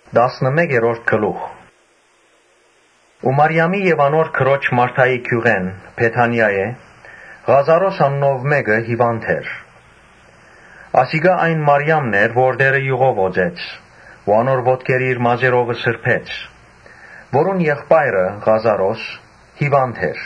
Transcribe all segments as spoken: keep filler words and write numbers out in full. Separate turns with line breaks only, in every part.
տասնմեկերորդ գլուխ Ու Մարիամի եւ անոր քրոջ Մարթայի քյուղեն Փեթանիայե Ղազարոս անունով մեկը հիվանդ էր։ Ասիգա այն Մարիամն էր, որ դերը յուղով օծեց, ու անոր ոտքերի իր մազերովը սրբեց, որուն եղբայրը Ղազարոս հիվանդ էր։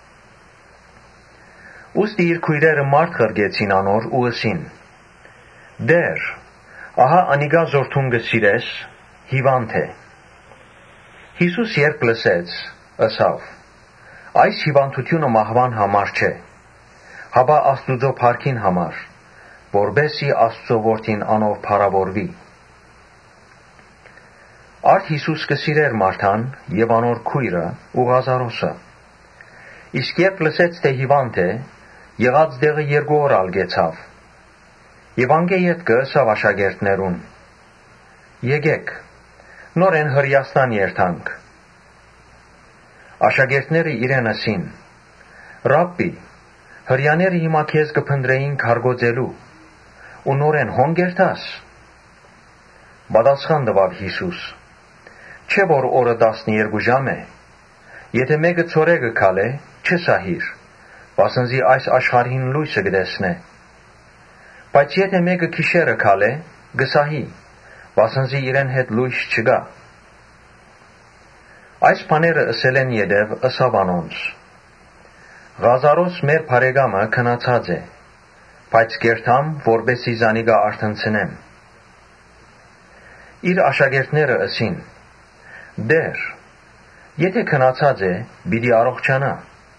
Ուստի իր քույրերը մարդ ղրգեցին անոր ու ըսին. Դեր, ահա անիգա զորթուն գսիրես, հիվանդ է։ Հիսուս երբ լսեց, ըսավ. այս հիվանդությունը մահվան համար չէ, հաբա Աստուծո փառքին համար, որբեսի Աստծո որդին անով փառավորվի։ Արդ Հիսուս կսիրեր Մարթան եւ անոր քույրը ու Ղազարոսը։ Իսկ երբ լսեց, թե հիվանդ է, եղած դեղը երկու օր ալգեցավ։ Եվ անգե ետքը ըսավ աշակերտներուն. Եկեք, նորեն Հրեաստան երթանք։ Աշակերտները իրեն ասին. Ռաբբի, հրեաները հիմա քեզ կփնտրեին քարգոծելու, ու նորեն հոն գերտաս։ Պատասխան տվավ Հիսուս. Չէ որ օրը տասներկու ժամ է, եթե մեկը ցորեգը քալե, չսահիր, վասնզի այս աշխարհին լույսը կտեսնե։ Բայց եթե մեկը քիշերը քալե, գսահի, վասնզի իրեն հետ լույս չկա։ Այս բաները ըսել են յետև ըսավ անոնց. Ղազարոս մեր բարեկամը քնացած է, բայց կերտամ, որբեսի զանիգա արթնցնեմ։ Իր աշակերտները ըսին. Դեր, եթե քնացած է, պիտի առողջանա։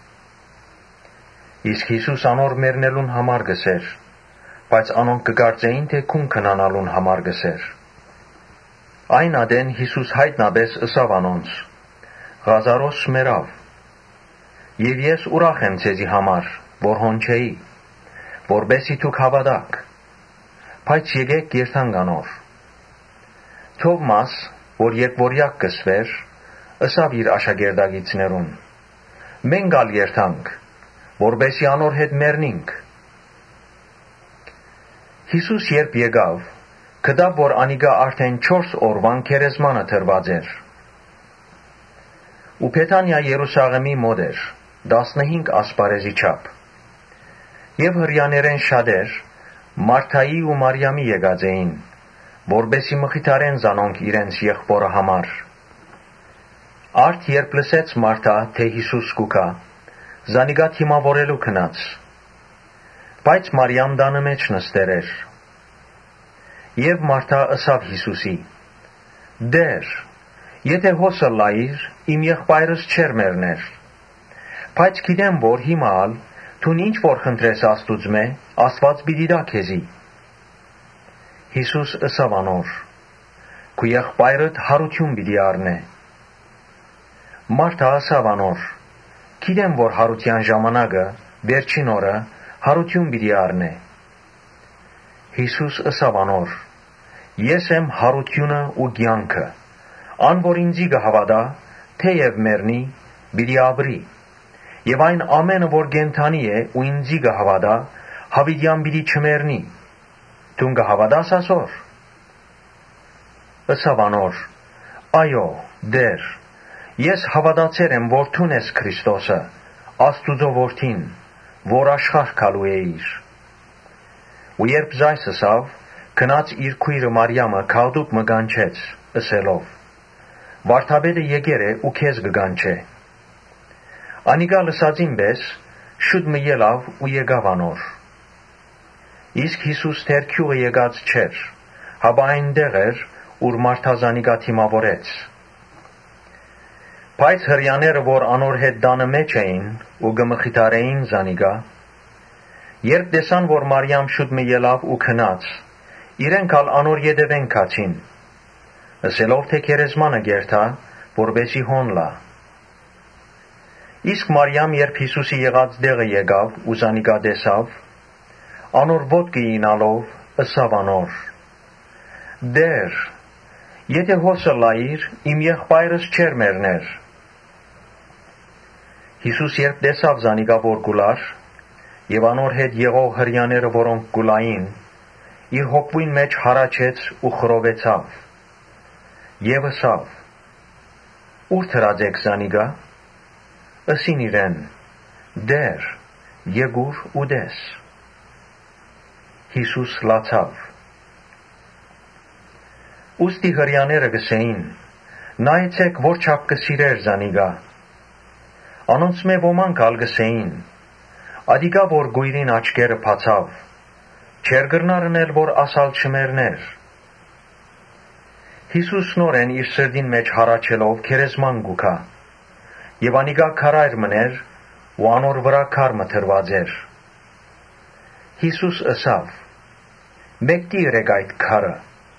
Իսկ Հիսուս անոր մեռնելուն համար գսեր, բայց անոնք կկարծեին, թե քուն քնանալուն համար գսեր։ Այն ադեն Հիսուս հայտնաբես ըսավ անոնց. Ղազարոս մեռավ։ Եվ ես ուրախ եմ ձեզի համար, որ հոն չէի, որբեսի դուք հավատաք, բայց եկեք երթանք անոր։ Թովմաս, որ երկվորյակ կսվեր, ըսավ իր աշակերտագիցներուն. Մենք ալ երթանք, որբեսի անոր հետ մեռնինք։ Հիսուս երբ եկավ, գտավ, որ անիգա արդեն չորս օրվան քերեզմանը դրված էր։ Ու Փեթանիա Երուսաղեմի մոտ էր, տասնհինգ ասպարեզի չափ։ Եվ հրեաներեն շատեր Մարթայի ու Մարիամի եկած էին, որբեսի մխիթարեն զանոնք իրենց եղբորը համար։ Արդ երբ լսեց Մարթա, թե Հիսուս կուքա, զանիգա թիմավորելու քնած, բայց Մարիամ տանը մեջ նստեր էր։ Եվ Մարթա ըսավ Հիսուսի. Դեր, եթե հոսը լայիր, իմ եղբայրս չեր մեռներ, բայց գիտեմ, որ հիմա ալ դու ինչ որ խնդրես Աստուծմե, Աստված պիտի տա քեզի։ Հիսուս ըսավ անոր. Քու եղբայրդ հարություն պիտի առնե։ Մարթա ըսավ անոր. Գիտեմ, որ հարության ժամանակը, վերջին օրը, հարություն պիտի առնե։ Հիսուս ըսավ անոր. Ես եմ հարությունը ու կյանքը, ան որ ինձի կհավատա, թեև մեռնի, պիտի ապրի, եւ այն ամենը, որ կենդանի է ու ինձի կհավատա, հավիտյան պիտի չմեռնի։ Դուն կհավատաս ասոր։ Ըսավ անոր. Այո, դեր, ես հավատացել եմ, որ դուն ես Քրիստոսը, Աստուծո որդին, որ աշխարհ գալու էիր։ Ու երբ զայս ըսավ, գնաց իր քույրը Մարիամը քաղդուկ մը կանչեց, ըսելով. Վարդապետը եկեր է ու քեզ կկանչե։ Անիգա լսածին պես շուտ մը ելավ ու եկավ անոր։ Իսկ Հիսուս դեռ քյուղը եկած չէր, հաբա այնտեղ էր, ուր Մարթա զանիգա թիմավորեց։ Բայց հրեաները, որ անոր հետ տանը մեջ էին ու կմխիթարեին զանիգա, երբ տեսան, որ Մարիամ շուտ մը ելավ ու քնած, իրենք ալ անոր ետևեն քացին, ըսելով, թե քերեզմանը գերտա, որբեսի հոն լա։ Իսկ Մարիամ, երբ Հիսուսի եղած դեղը եկավ ու զանիգա տեսավ, անոր ոտքը ինալով, ըսավ անոր. Դեր, եթե հոսը լայիր, իմ եղբայրս չեր մեռներ։ Հիսուս երբ տեսավ զանիգա որ գուլար, եւ անոր հետ եղող հրեաները, որոնք գուլային, իր հոգվին մեջ հարաճեց ու խռովեցավ։ եւ ըսավ. Ուր թրաձեք զանիգա, ըսին իրեն. դեր, եկուր ու դես։ Հիսուս լացավ։ Ուստի հրյաները գսեին. նայեցեք որ չափ կսիրեր զանիգա։ Անոնց մե ոմանք ալ գսեին. ադիգա որ գույրին աչքերը բացավ, չեր գրնարն էլ որ ասալ չմերներ։ Հիսուս նորեն իր սրդին մեջ հարաչելով քերեզման գուքա, եւ անիգա քարայր մներ ու անոր վրա քարմը թրված էր։ Հիսուս ըսավ. մեկտի ըրեք այդ քարը։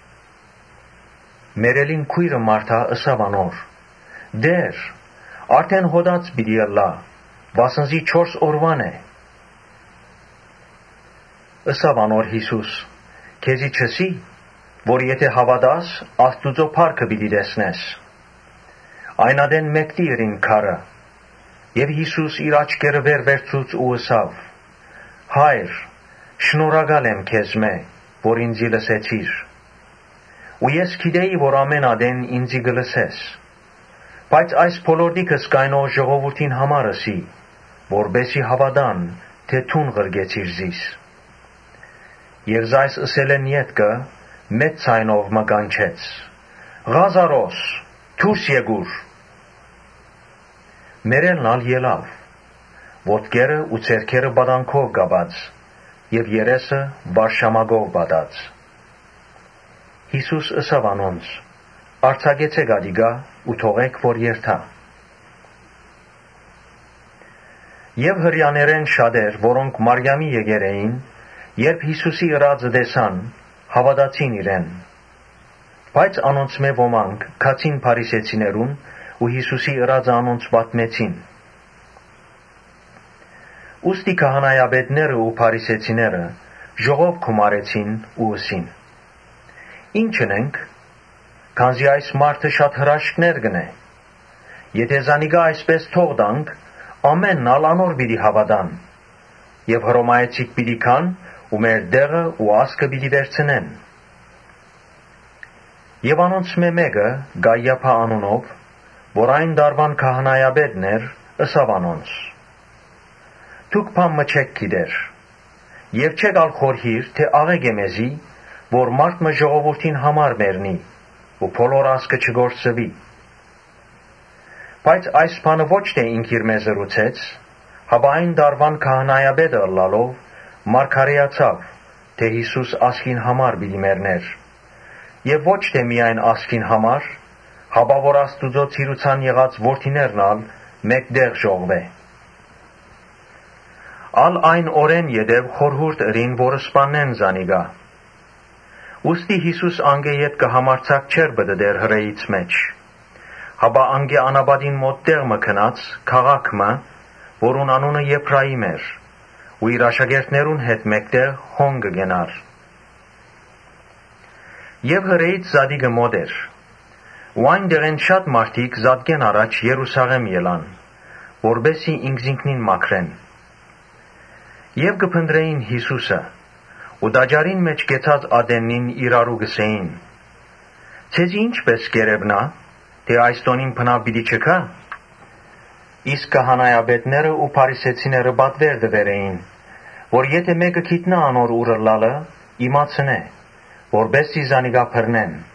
Մերելին քույրը Մարթա ըսավ անոր. դեր, արդեն հոդած պիտի ըլլա, վասնզի չորս օրվան է։ Ըսավ անոր Հիսուս. քեզի չսի, որ եթե հավատաս, Աստուծո փառքը պիտի տեսնես։ Այն ադեն մեկտի ըրին քարը, եւ Հիսուս իր աչքերը վեր վերցուց ու ըսավ. Հայր, շնորհակալ եմ քեզ մե, որ ինձի լսեցիր։ Ու ես գիտեի, որ ամեն ադեն ինձի գլսես, բայց այս բոլորդիկս կայնող ժողովրդին համար ըսի, որբեսի հավատան, թե թուն ղրգեցիր զիս։ Եվ զայս ըսելեն ետքը մեծ ցայնով մը կանչեց. Ղազարոս, դուրս եկուր։ Մերելն ալ ելավ, ոտքերը ու ձեռքերը բադանքով կապած, եւ երեսը վարշամագով բադած։ Հիսուս ըսավ անոնց. արձակեցեք ադիգա ու թողեք որ երթա։ Եվ հրյաներեն շատեր, որոնք Մարիամի եկեր էին, երբ Հիսուսի ըրածը տեսան, հավատացին իրեն։ Բայց անոնց մե ոմանք քացին փարիսեցիներուն ու Հիսուսի ըրածը անոնց պատմեցին։ Ուստի քահանայապետները ու փարիսեցիները ժողով գումարեցին ու ըսին. Ինչ ընենք, քանզի այս մարդը շատ հրաշքներ գնե։ Եթե զանիգա այսպես թող տանք, ամենն ալ անոր պիտի հավատան, եւ հռոմայեցիք պիտի քան ու մեր դեղը ու ասկը պիտի վերցնեն։ Եվ անոնց մե մեկը Գայիափա անունով, որ այն դարվան քահանայապետն էր, ըսավ անոնց. Դուք բան մը չեք գիտեր, եւ չեք ալ խորհիր, թե աղեք է մեզի, որ մարդ մը ժողովրդին համար մեռնի ու բոլոր ասկը չգործվի։ Բայց այս բանը ոչ թե ինք իր մեզ զրուցեց, հապա այն դարվան քահանայապետը ըլլալով մարգարեացավ, թե Հիսուս ասկին համար պիտի մեռներ, եւ ոչ թե միայն ասկին համար, հապա որ Աստուծո ցիրուցան եղած որդիներն ալ մեկտեղ ժողվե։ Ալ այն օրեն յետև խորհուրդ ըրին, որ սպանեն զանիգա։ Ուստի Հիսուս անգե ետ կհամարցակ չեր բդդեր հրեից մեջ, հապա անգե անաբադին մոտ տեղ մը քնած քաղաք մը, որուն անունը Եփրայիմ էր, ու իր աշակերտներուն հետ մեկտեղ հոնգը գենար։ Եվ հրեից զադիգը մոտ էր, ու այն դեղեն շատ մարդիկ զադգեն առաջ Երուսաղեմ ելան, որբեսի ինքզինքնին մաքրեն։ Եվ կփնդրեին Հիսուսը, ու դաջարին մեջ կեցած ադեննին իրարու գսեին. Ցեզի ինչպես կերևնա, թե այս տոնին փնավ պիտի չկա։ Իսկ քահանայապետները ու փարիսեցիները պատվեր դվեր էին, որ եթե մեկը գիտնա անոր ուր լալը, իմացնե, որբեսի զանիգա բռնեն։